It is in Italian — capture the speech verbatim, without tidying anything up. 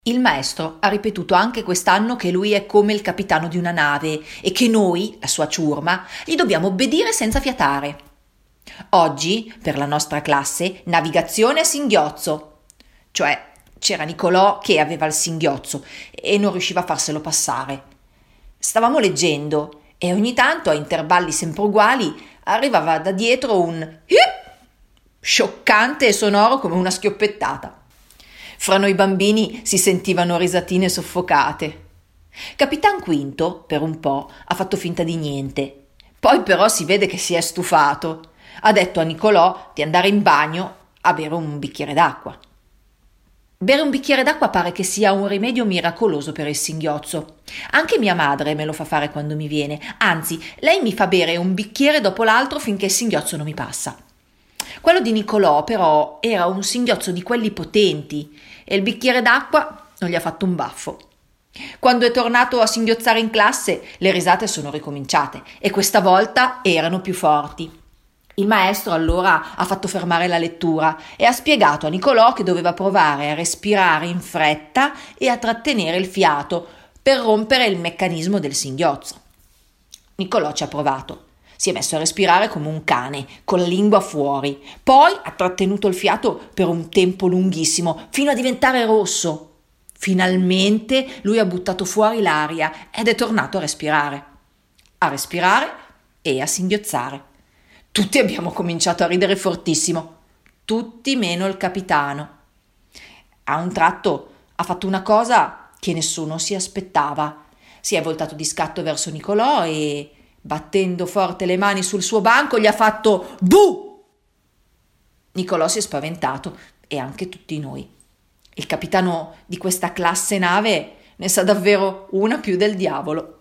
Il maestro ha ripetuto anche quest'anno che lui è come il capitano di una nave e che noi, la sua ciurma, gli dobbiamo obbedire senza fiatare. Oggi, per la nostra classe, navigazione a singhiozzo. Cioè, c'era Nicolò che aveva il singhiozzo e non riusciva a farselo passare. Stavamo leggendo e ogni tanto, a intervalli sempre uguali, arrivava da dietro un hip, scioccante e sonoro come una schioppettata. Fra noi bambini si sentivano risatine soffocate. Capitan Quinto, per un po', ha fatto finta di niente. Poi però si vede che si è stufato. Ha detto a Nicolò di andare in bagno a bere un bicchiere d'acqua. Bere un bicchiere d'acqua pare che sia un rimedio miracoloso per il singhiozzo. Anche mia madre me lo fa fare quando mi viene. Anzi, lei mi fa bere un bicchiere dopo l'altro finché il singhiozzo non mi passa. Quello di Nicolò, però, era un singhiozzo di quelli potenti e il bicchiere d'acqua non gli ha fatto un baffo. Quando è tornato a singhiozzare in classe, le risate sono ricominciate e questa volta erano più forti. Il maestro allora ha fatto fermare la lettura e ha spiegato a Nicolò che doveva provare a respirare in fretta e a trattenere il fiato per rompere il meccanismo del singhiozzo. Nicolò ci ha provato. Si è messo a respirare come un cane, con la lingua fuori. Poi ha trattenuto il fiato per un tempo lunghissimo, fino a diventare rosso. Finalmente lui ha buttato fuori l'aria ed è tornato a respirare. A respirare e a singhiozzare. Tutti abbiamo cominciato a ridere fortissimo. Tutti meno il capitano. A un tratto ha fatto una cosa che nessuno si aspettava. Si è voltato di scatto verso Nicolò e, battendo forte le mani sul suo banco, gli ha fatto "Bu!". Nicolò si è spaventato e anche tutti noi. Il capitano di questa classe nave ne sa davvero una più del diavolo.